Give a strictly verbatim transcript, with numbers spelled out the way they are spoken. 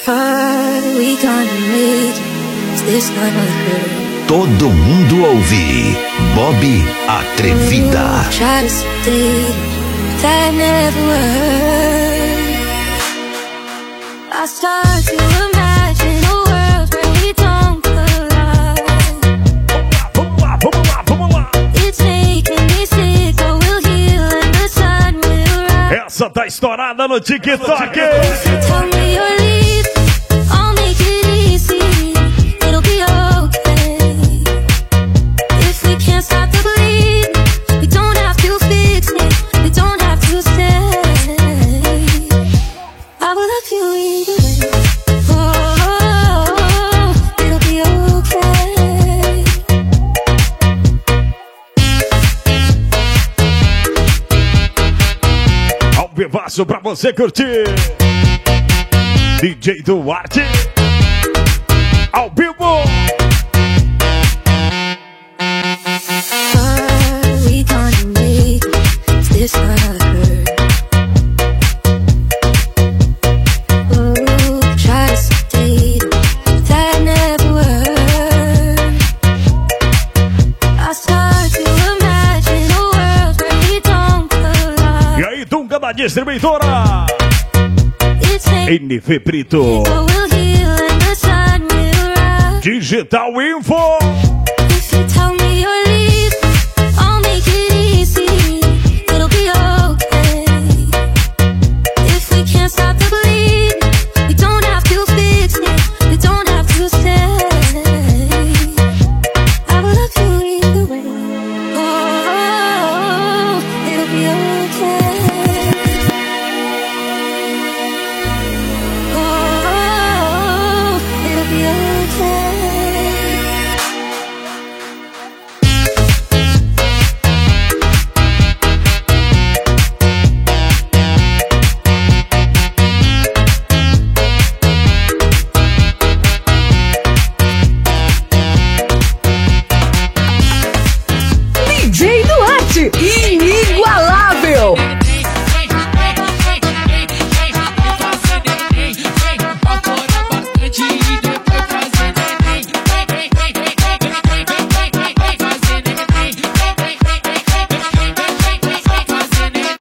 Todo mundo ouve Bob Atrevida. I start to imagine a world where we don't collide. Vamos lá, vamos lá, vamos lá. It's making me sick, but we'll heal and the sun will rise. Essa tá estourada no TikTok. Tell me you're leaving, I'll make it easy. It'll be okay. If we can't stop the bleed, we don't have to fix it. We don't have to stay. I will love you either way. Oh, it'll be okay. Ao vivaço pra você curtir. D J Duarte. Ao vivo. Are we gonna make it? Is this gonna hurt? Oh, try to stay, that never worked. I start to imagine a world where we don't collide. E aí, Dunga da distribuidora. It's making N V Brito. but we'll heal and the sun will rise. Digital Info. If you tell